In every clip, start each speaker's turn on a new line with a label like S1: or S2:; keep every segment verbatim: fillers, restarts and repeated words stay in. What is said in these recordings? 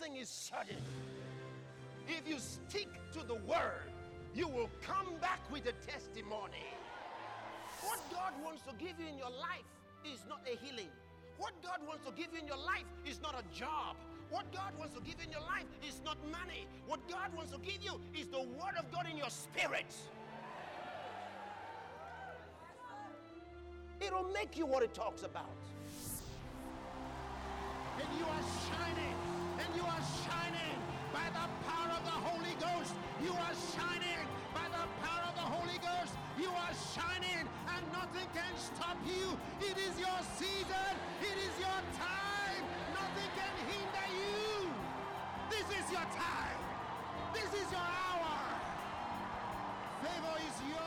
S1: Nothing is sudden. If you stick to the word, you will come back with a testimony. What God wants to give you in your life is not a healing. What God wants to give you in your life is not a job. What God wants to give you in your life is not money. What God wants to give you is the word of God in your spirit. It'll make you what it talks about. And you are shining, and you are shining by the power of the Holy Ghost. You are shining by the power of the Holy Ghost. You are shining, and nothing can stop you. It is your season. It is your time. Nothing can hinder you. This is your time. This is your hour. Favor is yours.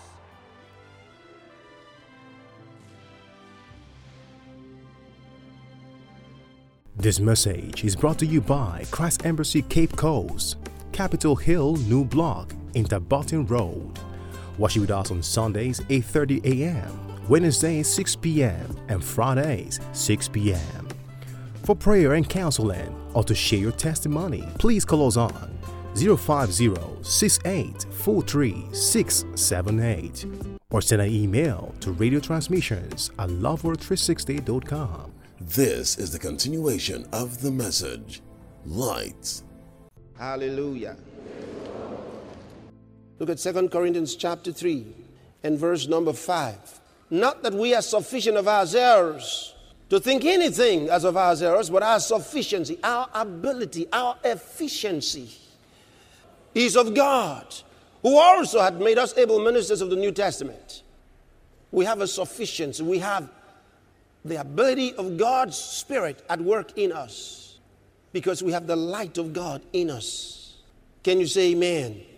S2: This message is brought to you by Christ Embassy Cape Coast, Capitol Hill New Block, Interbotten Road. Worship with us on Sundays eight thirty a m, Wednesdays six p m, and Fridays six p m For prayer and counseling or to share your testimony, please call us on zero five zero, six eight four three, six seven eight or send an email to radio transmissions at love world three sixty dot com.
S3: This is the continuation of the message, Light.
S1: Hallelujah. Look at Second Corinthians chapter three and verse number five. Not that we are sufficient of ourselves to think anything as of ourselves, but our sufficiency, our ability, our efficiency is of God, who also had made us able ministers of the New Testament. We have a sufficiency. We have the ability of God's Spirit at work in us because we have the light of God in us. Can you say amen? Amen.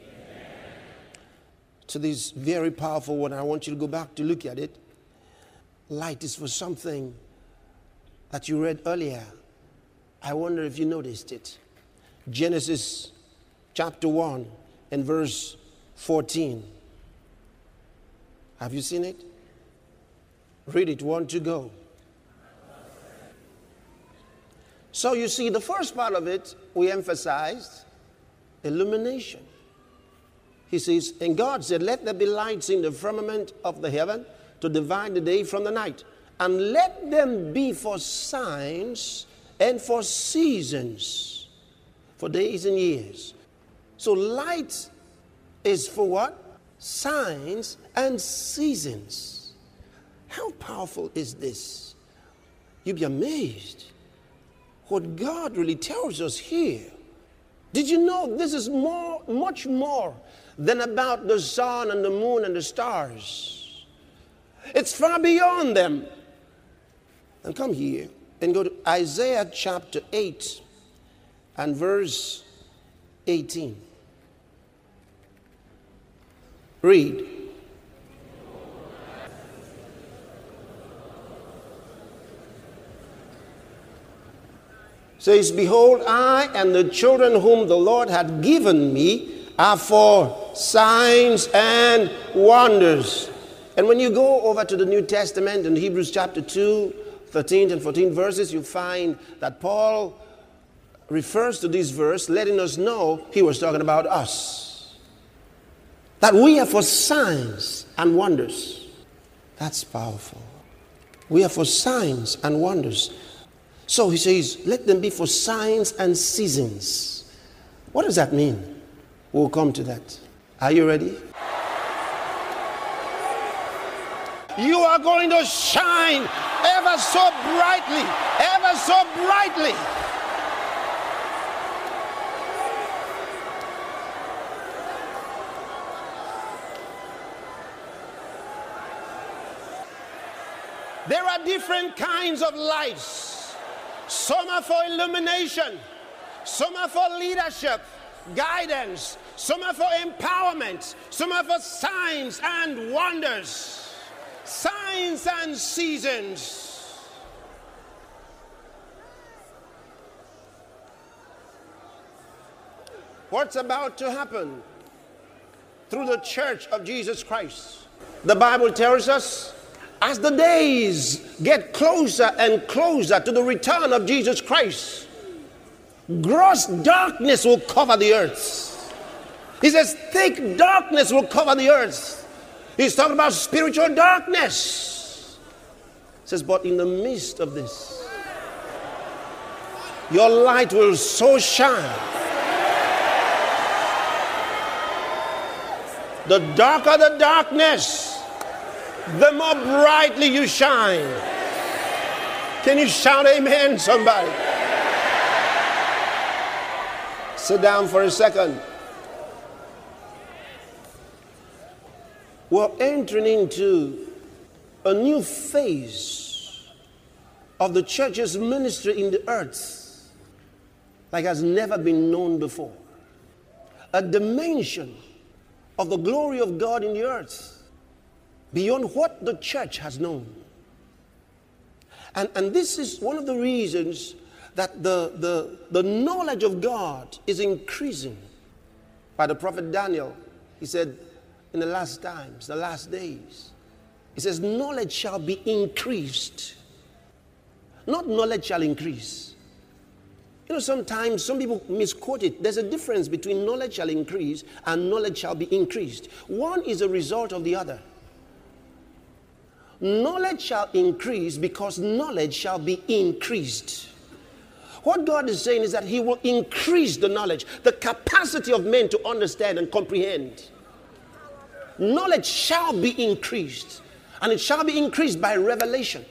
S1: To this very powerful one, I want you to go back to look at it. Light is for something that you read earlier. I wonder if you noticed it. Genesis chapter one and verse fourteen. Have you seen it? Read it, one to go. So you see, the first part of it, we emphasized illumination. He says, and God said, let there be lights in the firmament of the heaven to divide the day from the night. And let them be for signs and for seasons, for days and years. So light is for what? Signs and seasons. How powerful is this? You'd be amazed what God really tells us here. Did you know this is more, much more than about the sun and the moon and the stars? It's far beyond them. And come here and go to Isaiah chapter eight and verse eighteen. Read. Says, behold, I and the children whom the Lord had given me are for signs and wonders. And when you go over to the New Testament in Hebrews chapter two, thirteen and fourteen verses, you find that Paul refers to this verse, letting us know he was talking about us. That we are for signs and wonders. That's powerful. We are for signs and wonders. So he says, let them be for signs and seasons. What does that mean? We'll come to that. Are you ready? You are going to shine ever so brightly, ever so brightly. There are different kinds of lights. Some are for illumination. Some are for leadership, guidance. Some are for empowerment. Some are for signs and wonders. Signs and seasons. What's about to happen through the church of Jesus Christ? The Bible tells us, as the days get closer and closer to the return of Jesus Christ, gross darkness will cover the earth. He says thick darkness will cover the earth. He's talking about spiritual darkness. He says, but in the midst of this, your light will so shine. The darker the darkness, the more brightly you shine. Can you shout amen, somebody? Sit down for a second. We're entering into a new phase of the church's ministry in the earth like has never been known before. A dimension of the glory of God in the earth beyond what the church has known. And, and this is one of the reasons that the, the, the knowledge of God is increasing. By the prophet Daniel, he said, in the last times, the last days, he says, knowledge shall be increased. Not knowledge shall increase. You know, sometimes some people misquote it. There's a difference between knowledge shall increase and knowledge shall be increased. One is a result of the other. Knowledge shall increase because knowledge shall be increased. What God is saying is that he will increase the knowledge, the capacity of men to understand and comprehend. Knowledge shall be increased, and it shall be increased by revelation.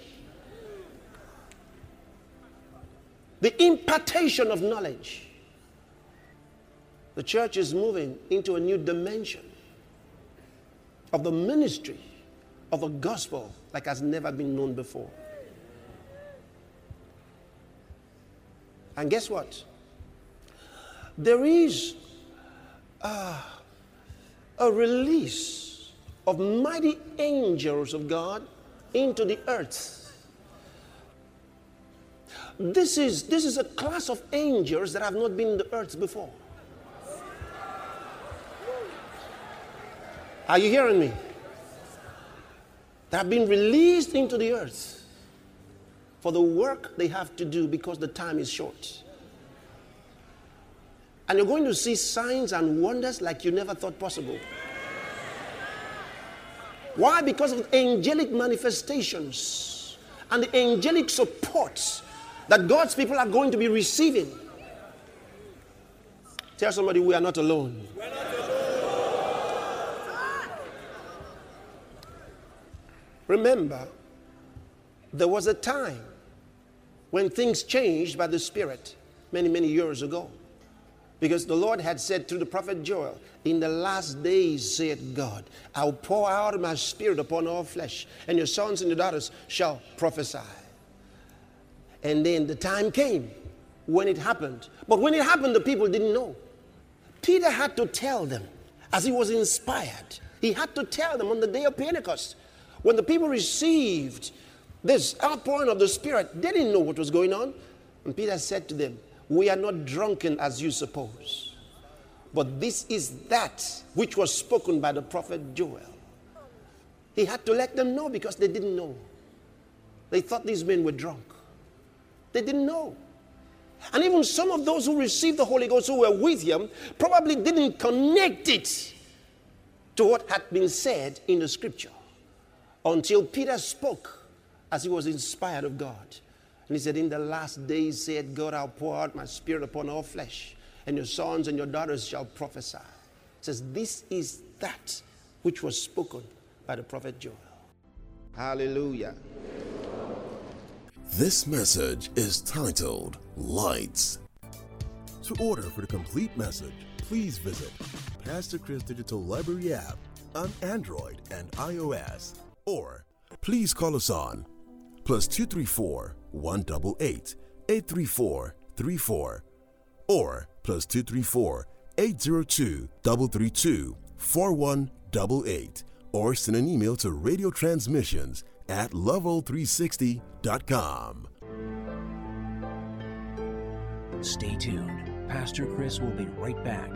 S1: The impartation of knowledge. The church is moving into a new dimension of the ministry of the gospel like has never been known before. And guess what? There is uh, a release of mighty angels of God into the earth. This is, this is a class of angels that have not been in the earth before. Are you hearing me? That have been released into the earth for the work they have to do because the time is short. And you're going to see signs and wonders like you never thought possible. Why? Because of angelic manifestations and the angelic support that God's people are going to be receiving. Tell somebody, we are not alone. We're not alone. Remember, there was a time when things changed by the Spirit many, many years ago. Because the Lord had said through the prophet Joel, in the last days, saith God, I'll pour out my spirit upon all flesh, and your sons and your daughters shall prophesy. And then the time came when it happened. But when it happened, the people didn't know. Peter had to tell them, as he was inspired, he had to tell them on the day of Pentecost, when the people received this outpouring of the Spirit, they didn't know what was going on. And Peter said to them, we are not drunken as you suppose, but this is that which was spoken by the prophet Joel. He had to let them know because they didn't know. They thought these men were drunk. They didn't know. And even some of those who received the Holy Ghost who were with him probably didn't connect it to what had been said in the scripture until Peter spoke as he was inspired of God. And he said, in the last days, said God, I'll pour out my spirit upon all flesh, and your sons and your daughters shall prophesy. It says, this is that which was spoken by the prophet Joel. Hallelujah.
S3: This message is titled Lights.
S2: To order for the complete message, please visit Pastor Chris Digital Library app on Android and iOS, or
S3: Please call us on plus two three four, one eight eight, eight three four, three four or plus two three four, eight zero two, three three two, four one eight eight or send an email to radio transmissions at level three sixty dot com.
S4: Stay tuned. Pastor Chris will be right back.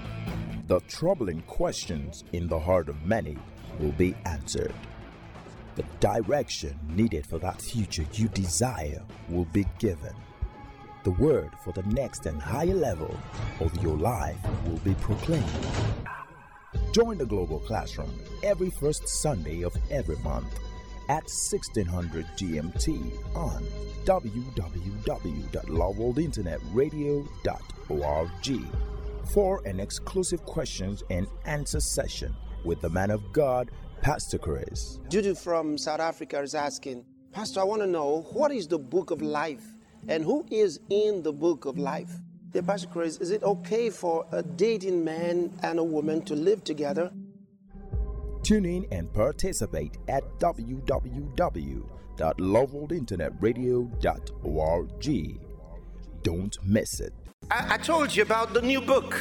S5: The troubling questions in the heart of many will be answered. The direction needed for that future you desire will be given. The word for the next and higher level of your life will be proclaimed. Join the Global Classroom every first Sunday of every month at sixteen hundred G M T on w w w dot love world internet radio dot org for an exclusive questions and answer session with the man of God, Pastor Chris.
S1: Judy from South Africa is asking, Pastor, I want to know, what is the book of life and who is in the book of life? Dear Pastor Chris, is it okay for a dating man and a woman to live together?
S5: Tune in and participate at w w w dot love world internet radio dot org. Don't miss it.
S1: I, I told you about the new book.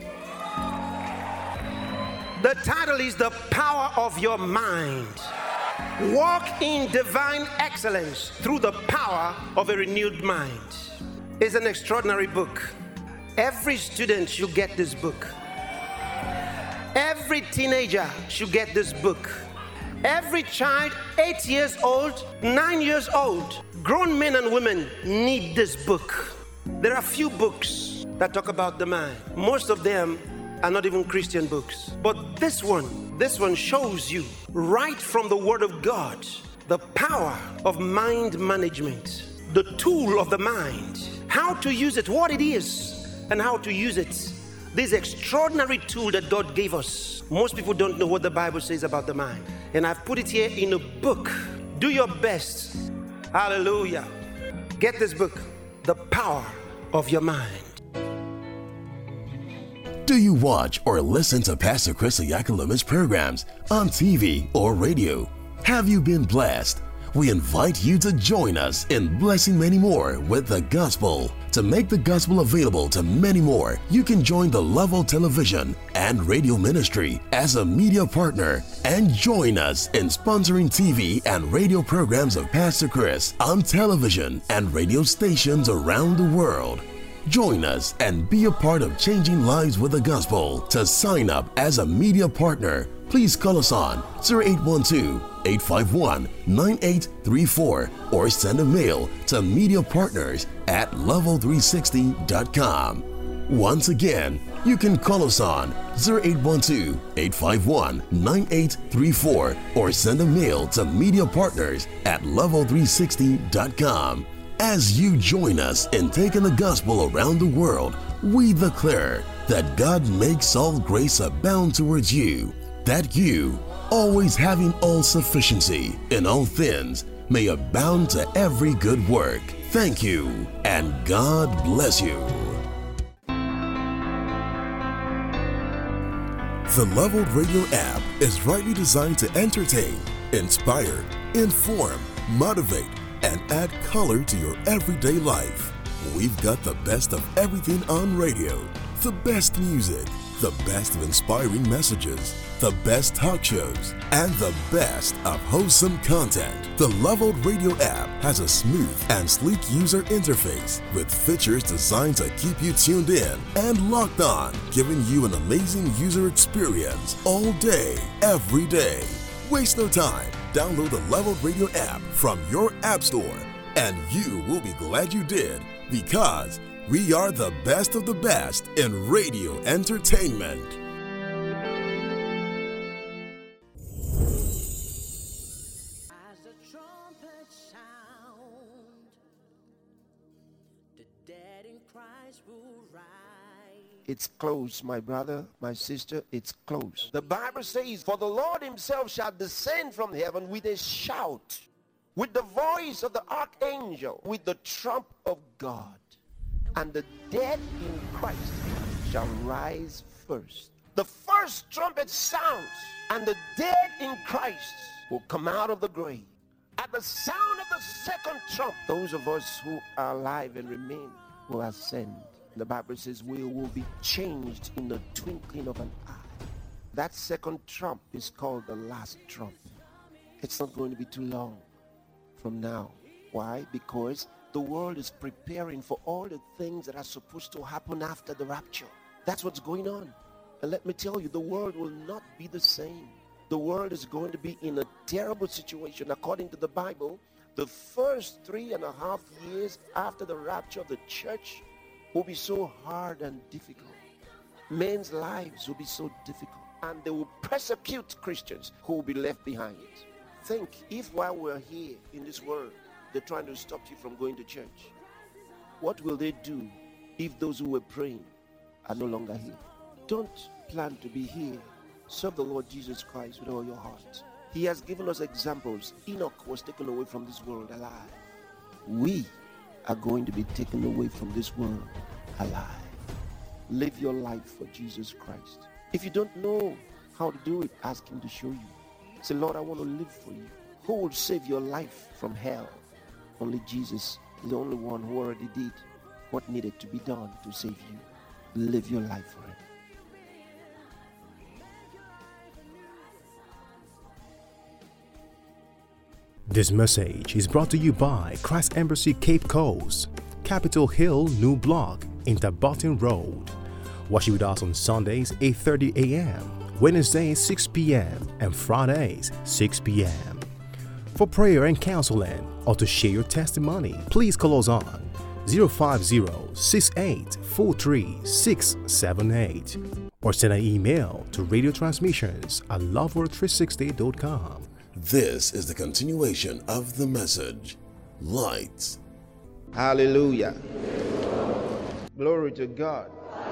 S1: The title is The Power of Your Mind. Walk in divine excellence through the power of a renewed mind. It's an extraordinary book. Every student should get this book. Every teenager should get this book. Every child, eight years old, nine years old, grown men and women need this book. There are few books that talk about the mind. Most of them are not even Christian books. But this one, this one shows you right from the Word of God the power of mind management, the tool of the mind, how to use it, what it is, and how to use it. This extraordinary tool that God gave us. Most people don't know what the Bible says about the mind. And I've put it here in a book. Do your best. Hallelujah. Get this book, The Power of Your Mind.
S3: Do you watch or listen to Pastor Chris Oyakhilolu's programs on T V or radio? Have you been blessed? We invite you to join us in blessing many more with the gospel. To make the gospel available to many more, you can join the Level Television and Radio Ministry as a media partner and join us in sponsoring T V and radio programs of Pastor Chris on television and radio stations around the world. Join us and be a part of changing lives with the gospel. To sign up as a media partner, please call us on zero eight one two, eight five one, nine eight three four or send a mail to mediapartners at level three sixty dot com. Once again, you can call us on zero eight one two, eight five one, nine eight three four or send a mail to mediapartners at level three sixty dot com. As you join us in taking the gospel around the world, we declare that God makes all grace abound towards you, that you, always having all sufficiency in all things, may abound to every good work. Thank you, and God bless you. The Leveled Radio app is rightly designed to entertain, inspire, inform, motivate, and add color to your everyday life. We've got the best of everything on radio, the best music, the best of inspiring messages, the best talk shows, and the best of wholesome content. The Leveled Radio app has a smooth and sleek user interface with features designed to keep you tuned in and locked on, giving you an amazing user experience all day, every day. Waste no time. Download the Leveled Radio app from your app store, and you will be glad you did, because we are the best of the best in radio entertainment.
S6: As the trumpet sound, the dead in Christ will rise.
S1: It's close, my brother, my sister, it's close. The Bible says, for the Lord himself shall descend from heaven with a shout, with the voice of the archangel, with the trump of God. And the dead in Christ shall rise first. The first trumpet sounds, and the dead in Christ will come out of the grave. At the sound of the second trump, those of us who are alive and remain will ascend. The Bible says we will be changed in the twinkling of an eye. That second trump is called the last trump. It's not going to be too long from now. Why? Because the world is preparing for all the things that are supposed to happen after the rapture. That's what's going on. And let me tell you, the world will not be the same.
S7: The world is going to be in a terrible situation. According to the Bible, the first three and a half years after the rapture of the church will be so hard and difficult. Men's lives will be so difficult, and they will persecute Christians who will be left behind. Think, if while we're here in this world, they're trying to stop you from going to church, what will they do if those who were praying are no longer here? Don't plan to be here. Serve the Lord Jesus Christ with all your heart. He has given us examples. Enoch was taken away from this world alive. We are going to be taken away from this world alive. Live your life for Jesus Christ. If you don't know how to do it, ask him to show you. Say, Lord, I want to live for you. Who will save your life from hell? Only Jesus is the only one who already did what needed to be done to save you. Live your life for him.
S2: This message is brought to you by Christ Embassy Cape Coast, Capitol Hill New Block, Interbourne Road. Worship with us on Sundays eight thirty a.m., Wednesdays six p.m., and Fridays six p.m. For prayer and counseling or to share your testimony, please call us on zero five zero, six eight four three, six seven eight or send an email to radio transmissions at love world three sixty dot com.
S3: This is the continuation of the message. Light.
S1: Hallelujah. Glory to God.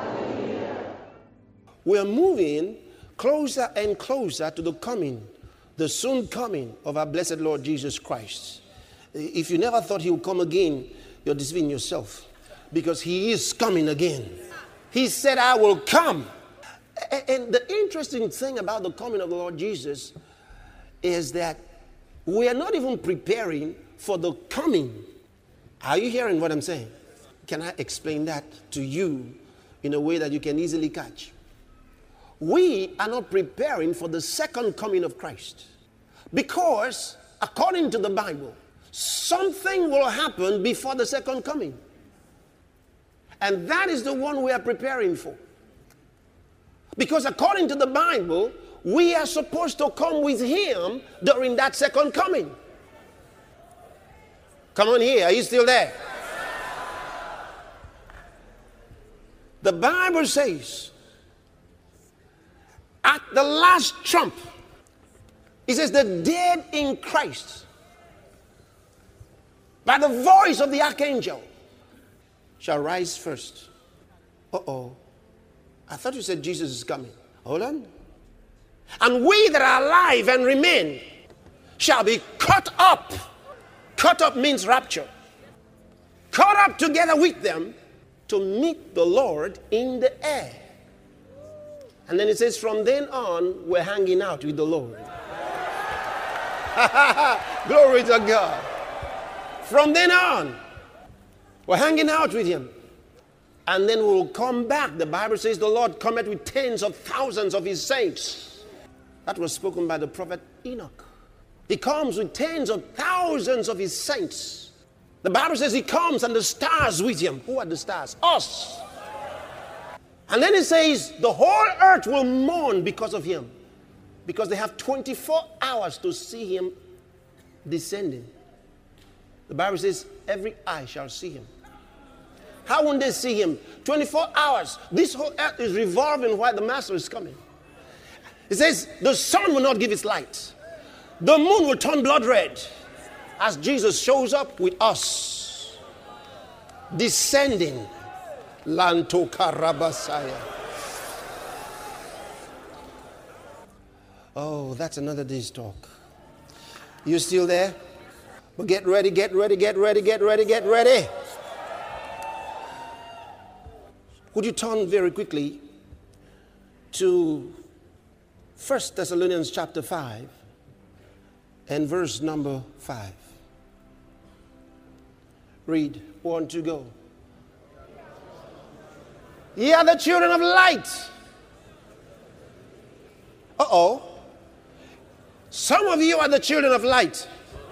S1: We are moving closer and closer to the coming, the soon coming of our blessed Lord Jesus Christ. If you never thought he would come again, you're deceiving yourself, because he is coming again. He said, I will come. And the interesting thing about the coming of the Lord Jesus is that we are not even preparing for the coming. Are you hearing what I'm saying? Can I explain that to you in a way that you can easily catch? We are not preparing for the second coming of Christ, because according to the Bible, something will happen before the second coming. And that is the one we are preparing for. Because according to the Bible, we are supposed to come with him during that second coming. Come on here, are you still there? The Bible says, at the last trump, it says the dead in Christ, by the voice of the archangel, shall rise first. Uh-oh. I thought you said Jesus is coming. Hold on. And we that are alive and remain shall be caught up. Caught up means rapture. Caught up together with them to meet the Lord in the air. And then it says, from then on, we're hanging out with the Lord. Glory to God. From then on, we're hanging out with him. And then we'll come back. The Bible says the Lord cometh with tens of thousands of his saints. That was spoken by the prophet Enoch. He comes with tens of thousands of his saints. The Bible says he comes and the stars with him. Who are the stars? Us. And then it says the whole earth will mourn because of him, because they have twenty-four hours to see him descending. The Bible says every eye shall see him. How won't they see him? twenty-four hours. This whole earth is revolving while the master is coming. It says the sun will not give its light. The moon will turn blood red as Jesus shows up with us, descending. Lanto Karabasaya. Oh, that's another day's talk. You still there? Well, get ready, get ready, get ready, get ready, get ready. Would you turn very quickly to First Thessalonians chapter five and verse number five. Read, one, two, go. Ye are the children of light. Uh-oh. Some of you are the children of light.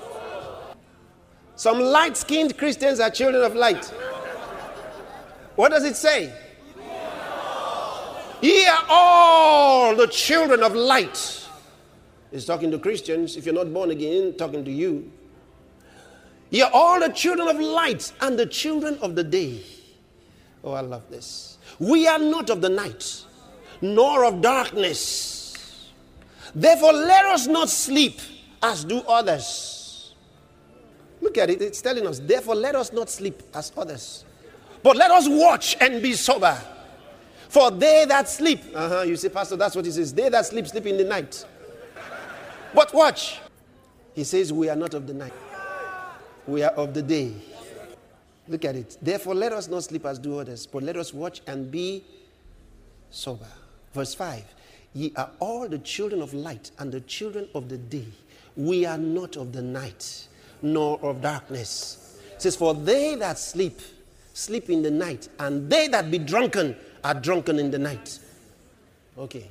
S1: Some light-skinned Christians are children of light. What does it say? Ye are all the children of light. He's talking to Christians. If you're not born again, talking to you. Ye are all the children of light and the children of the day. Oh, I love this. We are not of the night, nor of darkness. Therefore, let us not sleep as do others. Look at it. It's telling us, therefore, let us not sleep as others, but let us watch and be sober. For they that sleep, uh-huh, you say, Pastor, that's what he says. They that sleep, sleep in the night. But watch. He says, we are not of the night. We are of the day. Look at it. Therefore, let us not sleep as do others, but let us watch and be sober. Verse five. Ye are all the children of light and the children of the day. We are not of the night, nor of darkness. It says, for they that sleep, sleep in the night, and they that be drunken are drunken in the night. Okay.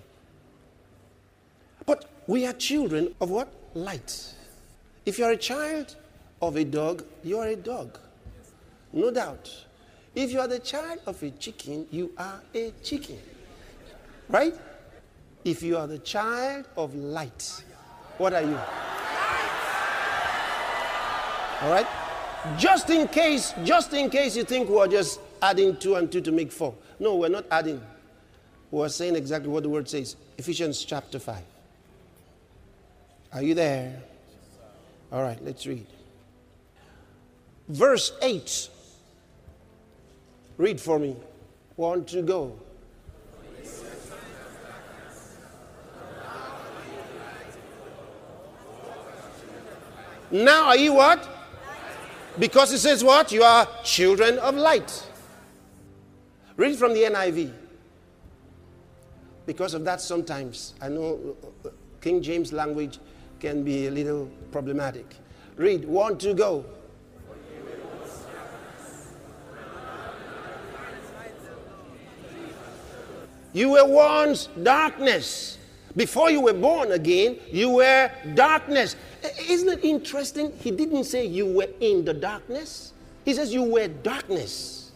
S1: But we are children of what? Light. If you are a child of a dog, you are a dog. No doubt. If you are the child of a chicken, you are a chicken. Right? If you are the child of light, what are you? All right? Just in case, just in case you think we're just adding two and two to make four. No, we're not adding. We're saying exactly what the word says. Ephesians chapter five. Are you there? All right, let's read. Verse eight. Read for me. One, two, go. Now are you what? Because it says what? You are children of light. Read from the N I V. Because of that, sometimes I know King James language can be a little problematic. Read. One, two, go. You were once darkness. Before you were born again, you were darkness. Isn't it interesting? He didn't say you were in the darkness. He says you were darkness.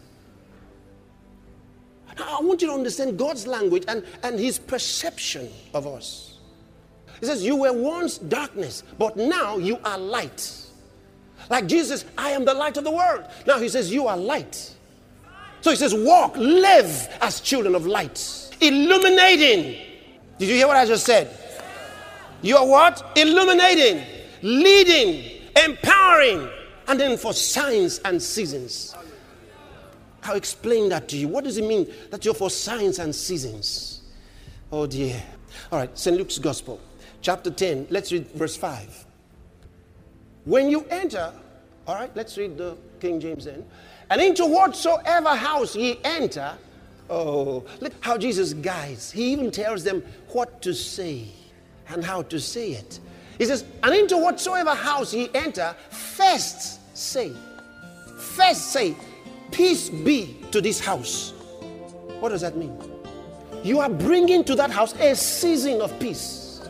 S1: Now, I want you to understand God's language and, and his perception of us. He says you were once darkness, but now you are light. Like Jesus, I am the light of the world. Now he says you are light. So he says walk, live as children of light. Illuminating. Did you hear what I just said? You are what? Illuminating, leading, empowering, and then for signs and seasons. I'll explain that to you. What does it mean that you're for signs and seasons? Oh dear. All right, Saint Luke's Gospel, chapter ten. Let's read verse five. When you enter, all right, let's read the King James then. And into whatsoever house ye enter, oh, look how Jesus guides. He even tells them what to say and how to say it. He says, and into whatsoever house ye enter, first say, first say, peace be to this house. What does that mean? You are bringing to that house a season of peace.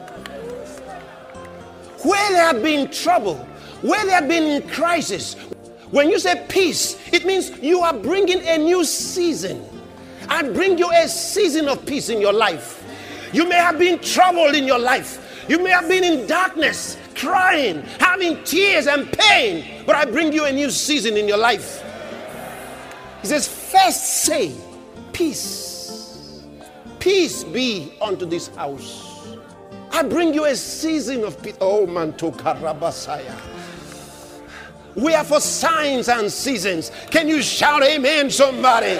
S1: Where there have been trouble, where there have been crisis, when you say peace, it means you are bringing a new season. I bring you a season of peace in your life. You may have been troubled in your life. You may have been in darkness, crying, having tears and pain, but I bring you a new season in your life. He says, first say, peace. Peace be unto this house. I bring you a season of peace. Oh, Mantoka Rabasaya. We are for signs and seasons. Can you shout amen, somebody?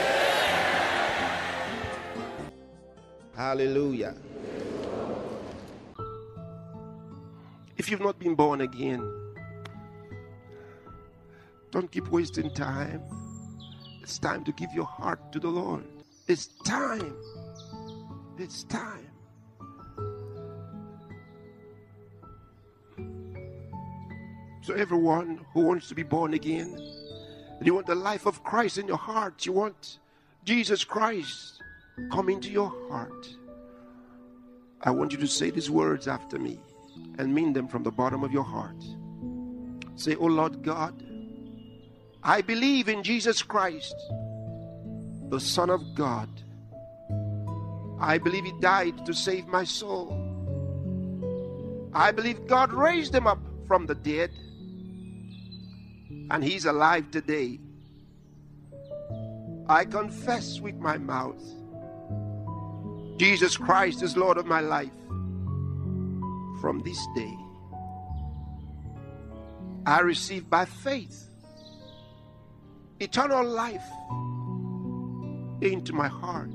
S1: Hallelujah. If you've not been born again, don't keep wasting time. It's time to give your heart to the Lord. It's time. It's time. So everyone who wants to be born again, and you want the life of Christ in your heart, you want Jesus Christ come into your heart, I want you to say these words after me and mean them from the bottom of your heart. Say, oh Lord God, I believe in Jesus Christ, the Son of God. I believe He died to save my soul.
S7: I believe God raised him up from the dead, and he's alive today. I confess with my mouth, Jesus Christ is Lord of my life. From this day, I receive by faith eternal life into my heart,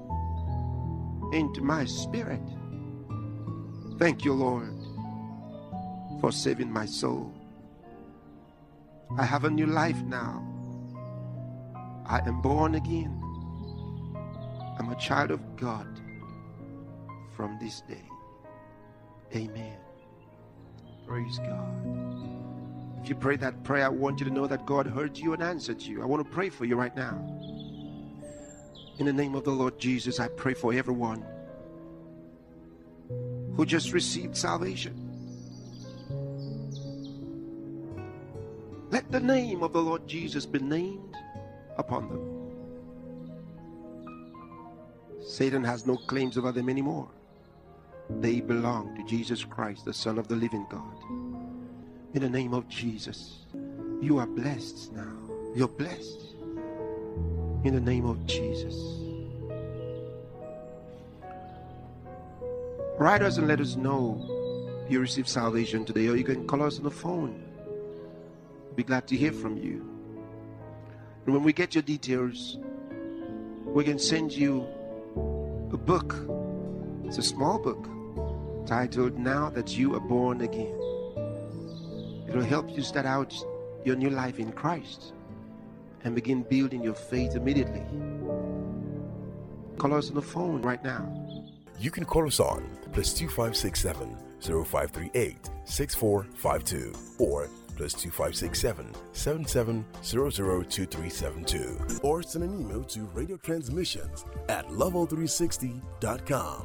S7: into my spirit. Thank you, Lord, for saving my soul. I have a new life now. I am born again. I'm a child of God from this day. Amen. Praise God. If you pray that prayer, I want you to know that God heard you and answered you. I want to pray for you right now. In the name of the Lord Jesus, I pray for everyone who just received salvation. Let the name of the Lord Jesus be named upon them. Satan has no claims over them anymore. They belong to Jesus Christ, the Son of the living God. In the name of Jesus, you are blessed now. You're blessed. In the name of Jesus. Write us and let us know you received salvation today, or you can call us on the phone. We'll be glad to hear from you. And when we get your details, we can send you a book. It's a small book titled Now That You Are Born Again. It'll help you start out your new life in Christ and begin building your faith immediately. Call us on the phone right now.
S3: You can call us on plus two five six seven zero five three eight six four five two or plus two five six seven seven seven zero zero two three seven two, or send an email to radio transmissions at level three sixty dot com.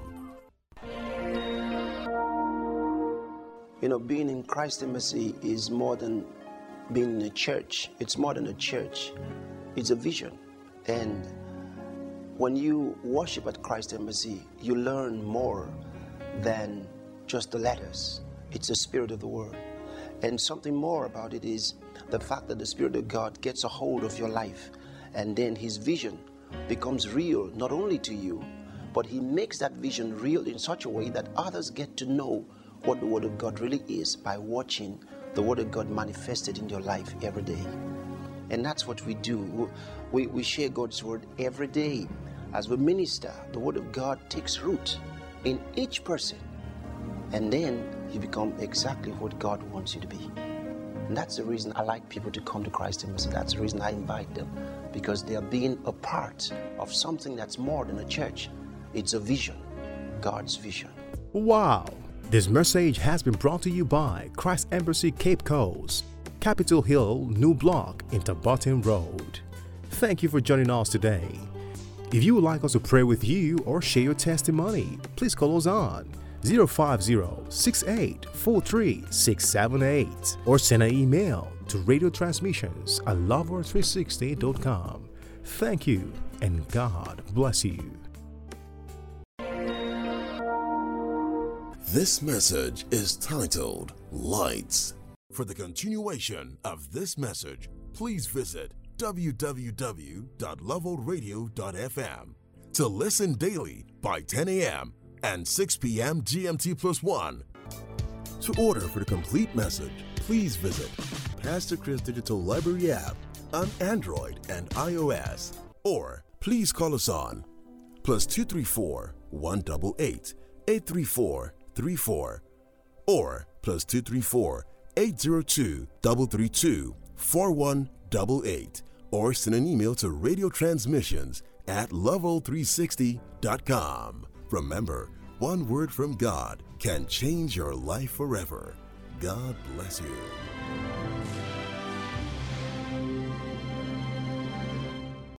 S1: You know, being in Christ Embassy is more than being in a church. It's more than a church. It's a vision. And when you worship at Christ Embassy, you learn more than just the letters. It's the spirit of the word. And something more about it is the fact that the Spirit of God gets a hold of your life, and then his vision becomes real, not only to you, but he makes that vision real in such a way that others get to know what the Word of God really is by watching the Word of God manifested in your life every day. And that's what we do. We, we share God's Word every day. As we minister, the Word of God takes root in each person, and then you become exactly what God wants you to be. And that's the reason I like people to come to Christ Embassy. That's the reason I invite them, because they are being a part of something that's more than a church. It's a vision, God's vision.
S2: Wow! This message has been brought to you by Christ Embassy Cape Coast, Capitol Hill, New Block, Interbourne Road. Thank you for joining us today. If you would like us to pray with you or share your testimony, please call us on zero five zero six eight four three six seven eight or send an email to radio transmissions at level three sixty dot com. Thank you and God bless you.
S3: This message is titled Lights. For the continuation of this message, please visit w w w dot level radio dot f m to listen daily by ten a.m. and six p.m. G M T plus one. To order for the complete message, please visit Pastor Chris Digital Library app on Android and iOS, or please call us on plus two three four one eight eight eight three four three four or plus two three four eight zero two three three two four one eight eight, or send an email to radio transmissions at level three sixty dot com. Remember, one word from God can change your life forever. God bless you.